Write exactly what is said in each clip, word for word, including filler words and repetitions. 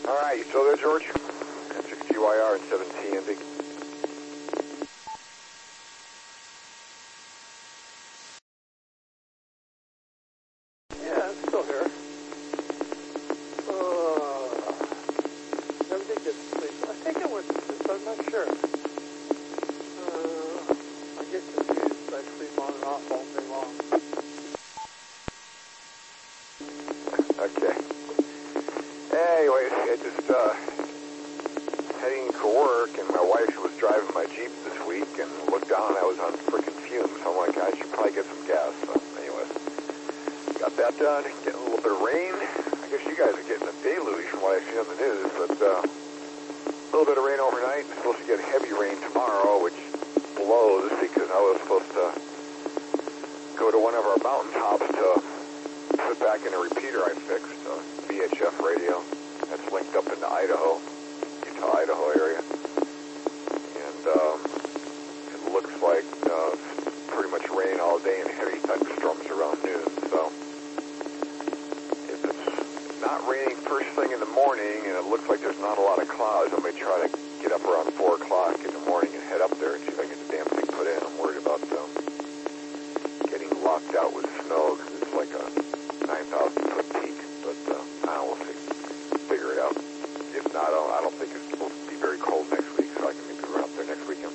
All right, you still there, George? six G Y R and seven T N D. Yeah, I'm still here. Uh, never did get to sleep. I think I went to sleep, but I'm not sure. Uh, I get confused. I sleep on and off all day long. Okay. Anyways, I just, uh, heading to work, and my wife was driving my Jeep this week, and looked down, and I was on freaking fumes. So I'm like, I should probably get some gas. So, anyways, got that done. Getting a little bit of rain. I guess you guys are getting a deluge from what I see on the news, but, uh, a little bit of rain overnight. I'm supposed to get heavy rain tomorrow, which blows because I was supposed to go to one of our mountaintops to put back in a repeater I fixed, a V H F radio that's linked up into Idaho, Utah, Idaho area. And um, it looks like uh, pretty much rain all day and heavy thunderstorms around noon. So if it's not raining first thing in the morning and it looks like there's not a lot of clouds, I may try to get up around four o'clock in the morning and head up there and see if I can get the damn thing put in. I'm worried about um, getting locked out with snow because it's like a nine thousand foot peak, but uh, I don't know, we'll see. Figure it out. If not, I don't, I don't think it's supposed to be very cold next week, so I can maybe run up there next weekend.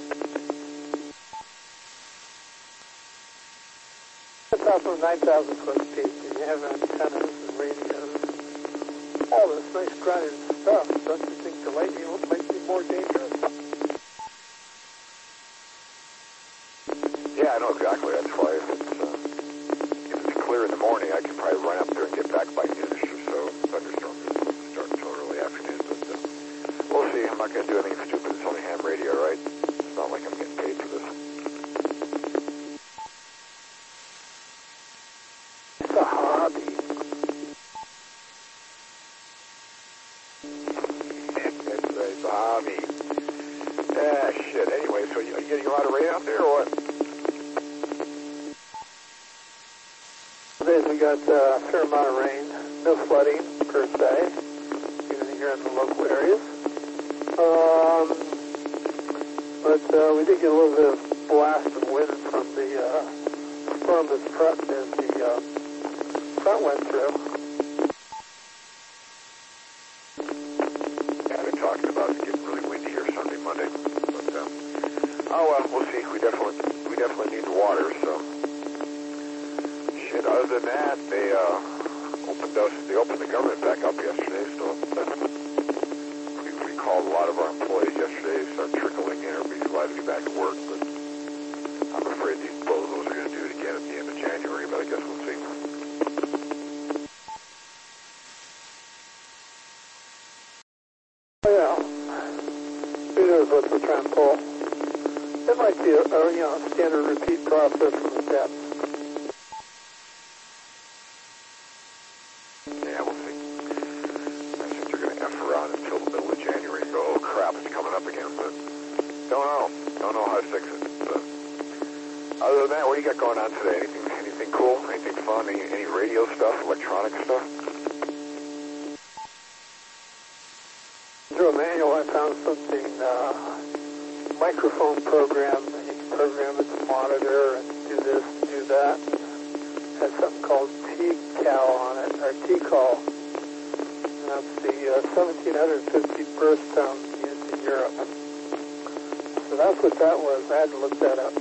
The top of a nine thousand foot peak, and you have antennas and radios, all this nice grinded stuff. Don't you think the lightning might be more dangerous? Yeah, I know exactly. That's why if it's, uh, if it's clear in the morning, I can probably run up there and get back by noonish or so. Thunderstorms are supposed to start until early afternoon, but uh, we'll see. I'm not going to do anything stupid. It's only ham radio, right? It's not like I'm getting paid for this. It's a hobby. That's right, it's a hobby. Ah, shit. Anyway, so you, are you getting a lot of rain out there or what? Today we got uh, a fair amount of rain. No flooding, per se, even here in the local areas. Um, but uh, we did get a little bit of blast of wind from the uh, storm as front as the uh, front went through. Yeah, they're talking about it getting really windy here Sunday, Monday. But, um, oh, well, we'll see. We definitely, we definitely need the water, so. Shit, other than that, they, uh, opened us, they opened the government back up yesterday, so we, we called a lot of our employees yesterday, started trickling in. Everybody's glad to be back at work, but I'm afraid these bozos are going to do it again at the end of January, but I guess we'll see. Oh, yeah. Who knows what they're trying to pull? It might be a, a you know, standard repeat process from the depth. Yeah, we'll see. I think they're going to F around until the middle of January and go, oh crap, it's coming up again, but don't know. Don't know how to fix it. But other than that, what do you got going on today? Anything anything cool? Anything fun? Any, any radio stuff? Electronic stuff? Through a manual, I found something, uh, microphone program. You can program it to monitor and do this, do that. It has something called T-Cal on it, or T-Call. And that's the uh, seventeen fifty burst tone used in Europe. So that's what that was. I had to look that up.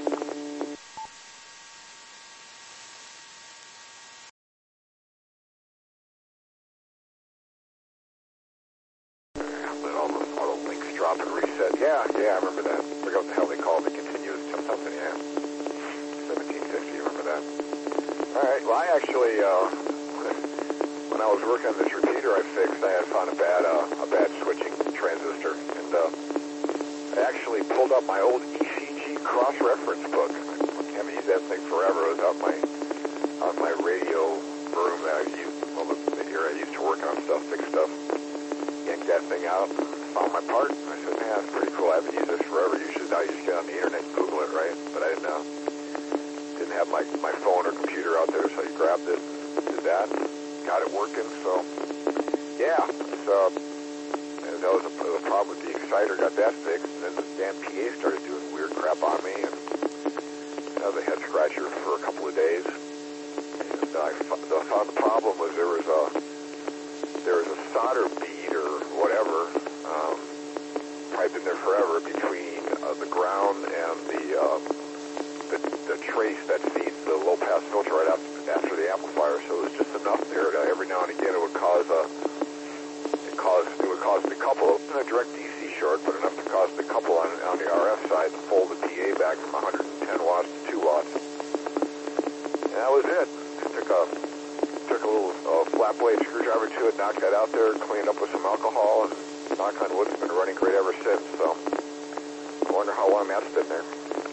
Let all the, all the links drop and reset. Yeah, yeah, I remember that. I forgot what the hell they called it. Continuous something, yeah. seventeen fifty, remember that. All right, well, I actually, uh, when I was working on this repeater I fixed, I had found a bad, uh, a bad switching transistor, and uh, I actually pulled up my old E C G cross-reference book. I haven't used that thing forever. It was out my, on my radio room that I used, well, the, the area I used to work on stuff, fix stuff. Yanked that thing out, found my part, and I said, man, that's pretty cool. I haven't used this forever. Usually now you just get on the internet and Google it, right? But I didn't know. Didn't have my, my phone or computer out there, so I grabbed it, did that, got it working, so, yeah. uh, that was a, a problem with the exciter, got that fixed, and then the damn P A started doing weird crap on me, and I was a head scratcher for a couple of days. And I found the problem was there was a there was a solder bead or whatever, um, probably been there forever, between uh, the ground and the, uh, the the trace that feeds the low pass filter right after, after the amplifier. So it was just enough there that every now and again it would cause a it caused it would cause the couple, it wasn't a direct D C short, but enough to cause the couple on on the R F side to fold the P A back from one hundred ten watts to two watts. And that was it. Just took a took a little uh, flat blade screwdriver to it, knocked that out there, cleaned up with some alcohol, and knock on wood, it's been running great ever since. So I wonder how long that's been there.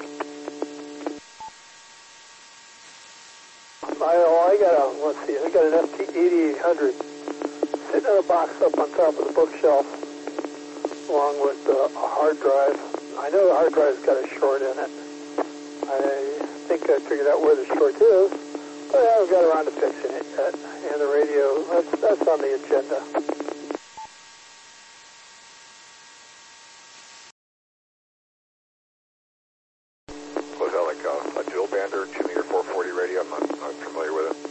I, oh, I got a, let's see, I got an F T eighty-eight hundred sitting in a box up on top of the bookshelf along with uh, a hard drive. I know the hard drive's got a short in it. I think I figured out where the short is, but I haven't got around to fixing it yet. And the radio, that's, that's on the agenda. Was that like a, a dual band or two meter four forty radio? I'm not, not familiar with it.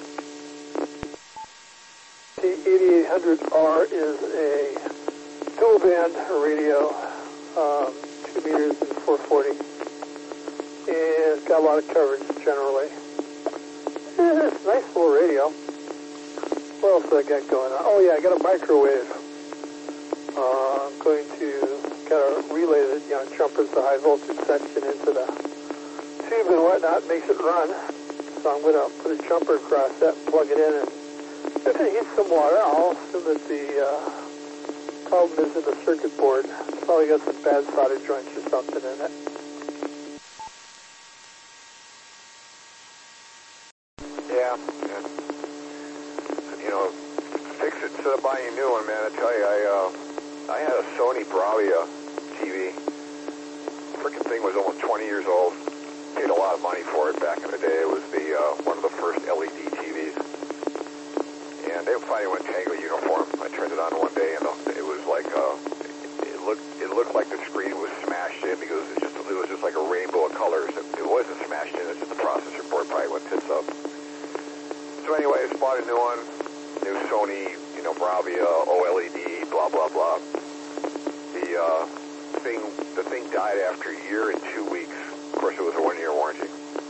The eighty-eight hundred R is a dual band radio, um, two meters and four forty. And it's got a lot of coverage generally. And it's a nice little radio. What else do I got going on? Oh yeah, I got a microwave. Uh, I'm going to kind of relay the, you know, jumpers the high voltage section into the tube and whatnot, makes it run. So I'm going to put a jumper across that and plug it in, and if it heats some water, I'll assume that the uh, problem is in the circuit board. It's probably got some bad solder joints or something in it. Yeah, yeah. You know, fix it instead of buying a new one, man. I tell you, I uh, I had a Sony Bravia T V. Freaking thing was almost twenty years old. Paid a lot of money for it back in the day. It was the uh, one of the first L E D T Vs. And they finally went Tango uniform. I turned it on one day, and it was like uh, it looked it looked like the screen was smashed in because it just it was just like a rainbow of colors. It, it wasn't smashed in. It's just the processor board probably went tits up. So anyway, I bought a new one, new Sony, you know, Bravia O L E D, blah blah blah. The uh, thing the thing died after a year and two weeks. Of course, it was a one-year warranty.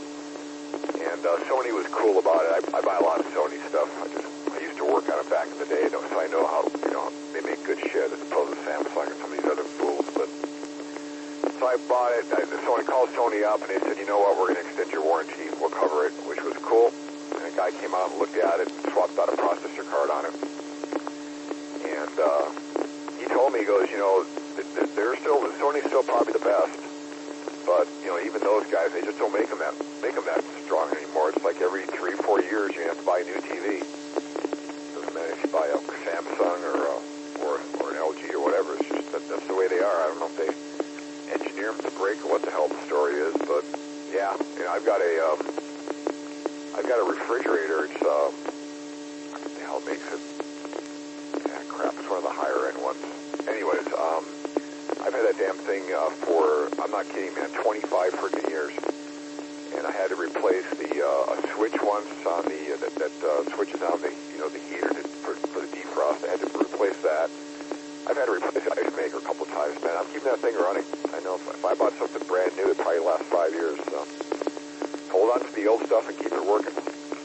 And uh, Sony was cool about it. I, I buy a lot of Sony stuff. I just I used to work on it back in the day, so I know how, you know, they make good shit as opposed to Samsung and some of these other fools. But so I bought it. I, Sony called Sony up and they said, you know what, we're going to extend your warranty. We'll cover it, which was cool. And a guy came out and looked at it and swapped out a processor card on it. And uh, he told me, he goes, you know, they're still Sony's still probably the best. But, you know, even those guys, they just don't make them that, make them that strong anymore. It's like every three, four years you have to buy a new T V. Doesn't matter if you buy a Samsung or a, or, or an L G or whatever. It's just that, that's the way they are. I don't know if they engineer them to break or what the hell the story is. But, yeah, you know, I've got a, um, I've got a refrigerator. It's, um, what the hell makes it? Yeah, crap, it's one of the higher end ones. Anyways, um... I've had that damn thing uh, for, I'm not kidding, man, twenty-five freaking years. And I had to replace the uh, a switch once on the, uh, that, that uh, switches on the, you know, the heater to, for, for the defrost. I had to replace that. I've had to replace the ice maker a couple times, man. I'm keeping that thing running. I know if, if I bought something brand new, it'd probably last five years. So hold on to the old stuff and keep it working.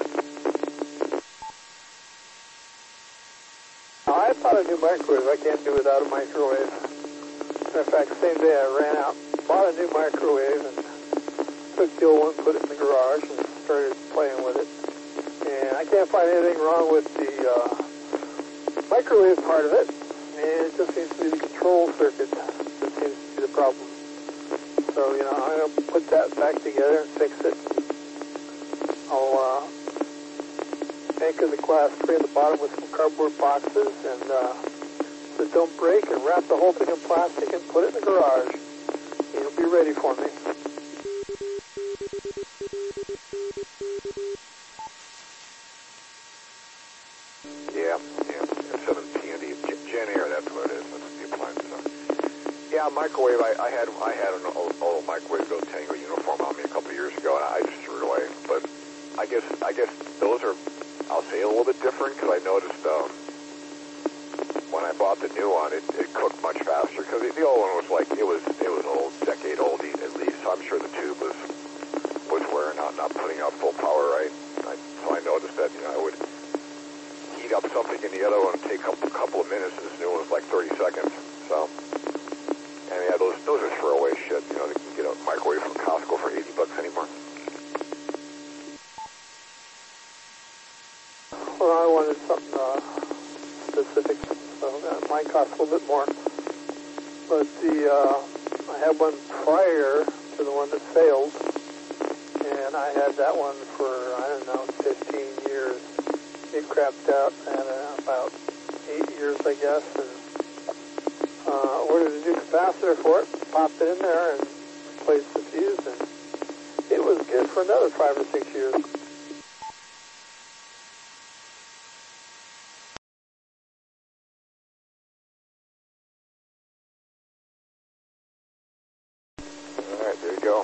I bought a new microwave. I can't do without a microwave. In fact, the same day I ran out, bought a new microwave, and took the old one, put it in the garage, and started playing with it. And I can't find anything wrong with the uh, microwave part of it. And it just seems to be the control circuit that seems to be the problem. So, you know, I'm going to put that back together and fix it. I'll uh, anchor the class three at the bottom with some cardboard boxes, and uh, that don't break, and wrap the whole thing in plastic and put it in the garage. It'll be ready for me. Yeah, yeah, seven T N D Yeah, microwave. I, I had I had an old, old microwave built Tango uniform on me a couple of years ago, and I just threw it away. But I guess I guess those are, I'll say, a little bit different because I noticed um, when I bought the new one, it, it cooked much faster. Because the, the old one was like it was it was an old decade old at least, so I'm sure the tube was was wearing out, not putting out full power, right? I, so I noticed that you know I would heat up something in the other one, take up a couple of minutes, and this new one was like thirty seconds. So. And yeah, those those are throwaway shit. You know, they can get a microwave from Costco for eighty bucks anymore. Well, I wanted something uh, specific, so that might cost a little bit more. But the uh, I had one prior to the one that failed, and I had that one for I don't know fifteen years. It crapped out at uh, about eight years, I guess, and. Uh, ordered a new capacitor for it, popped it in there, and replaced the fuse, and it was good for another five or six years. All right, there you go.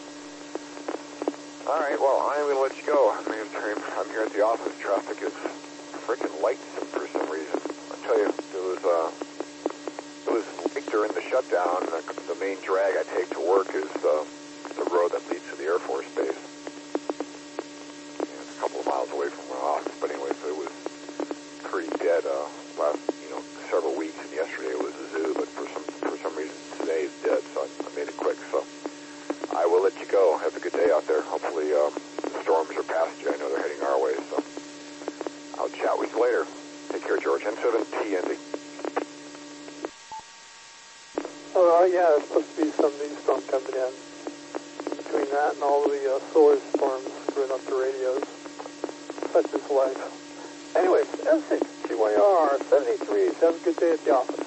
All right, well, I'm going to let you go. I mean, I'm here at the office. Traffic is freaking light for some reason. I tell you, it was, uh, it was late during the shutdown. The, the main drag I take to work is uh, the road that leads to the Air Force Base. Yeah, it's a couple of miles away from my office, but anyway, so it was pretty dead uh, last, you know, several weeks. And yesterday it was a zoo, but for some for some reason today it's dead, so I, I made it quick. So I will let you go. Have a good day out there. Hopefully um, the storms are past you. I know they're heading our way, so I'll chat with you later. Take care, George. N seven T ending. Oh, uh, yeah, there's supposed to be some new storm coming in. Between that and all the uh, solar storms screwing up the radios. Such is life. Anyways, M six G Y R seventy-three. Have a good day at the office.